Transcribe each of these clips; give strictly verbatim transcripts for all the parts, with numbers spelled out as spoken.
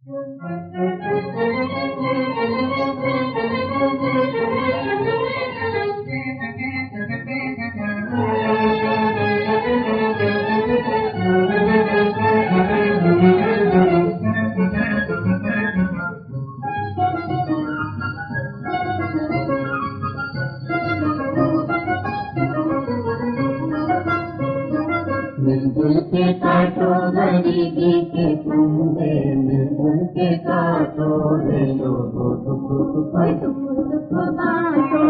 मिलजुल के काटो गरीबी के फंदे, मिलजुल के काटो रे लोगो दुख दुख दुख बांटो।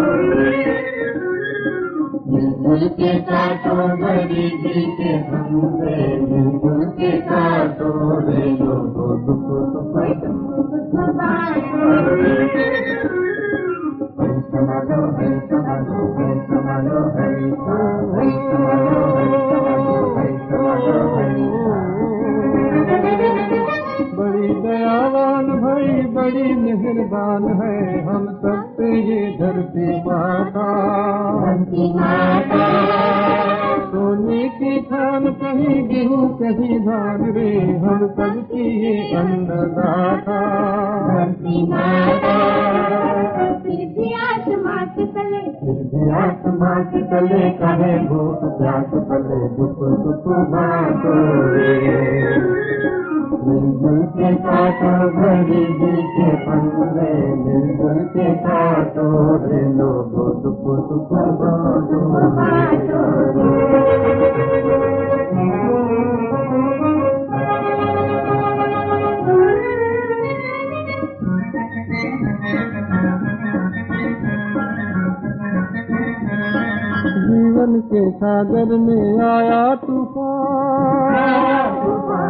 मिलजुल के काटो गरीबी के फंदे, मिलजुल के काटो रे लोगो दुख दुख दुख बांटो। हरि समालो हरि समालो हरि समालो हरि हरि समालो हरि समालो हरि। बड़ी दयावान भाई बड़ी मेहरबान है, हम सब पे ये धरती माता। सोने की खान कहीं गेहूं कहीं धान रे, हम सब की ये अन्नदाता। फिर भी आसमां के तले, फिर भी आसमां के तले कहे भूख प्यास तले दुख दुख बांटो रे। मिलजुल के काटो गरीबी के फंदे, मिलजुल के काटो रे लोगो दुख दुख बांटो जीवन के सागर में आया तूफान,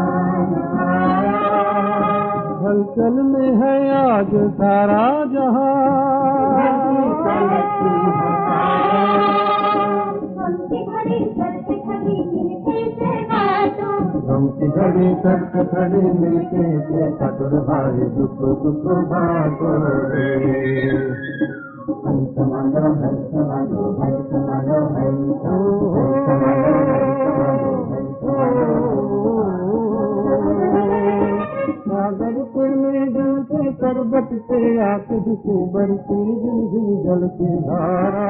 हलचल में है आज सारा जहां। गम की घड़ी सर पे खड़ी मिलके से बांटो। गम की घड़ी सर पे खड़ी मिलके से कटोर भाई दुख दुख बांटो रे। हरि समालो हरि समालो हरि समालो हरि समालो हरि सागर पे में जल के पर्वत पे आतिश से बढ़ती जिंदगी जल की धारा।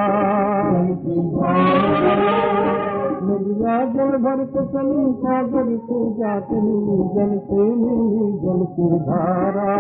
नदिया जल भर के चली सागर से जाती जल से मिली जल की धारा।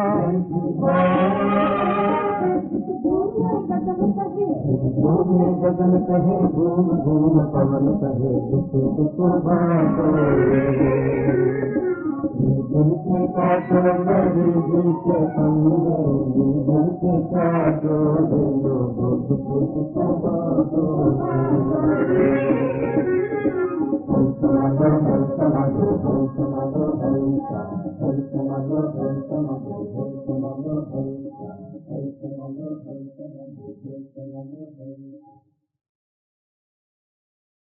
गगन कहे घूम घूम पवन कहे दुख दुख बांटो रे। मिलजुल के काटो गरीबी के फंदे, मिलजुल के काटो रे लोगो दुख दुख बांटो रे। हरि समालो हरि समालो हरि समालो हरि हरि समालो हरि समालो हरि समालो हरि हरि समालो हरि समालो हरि।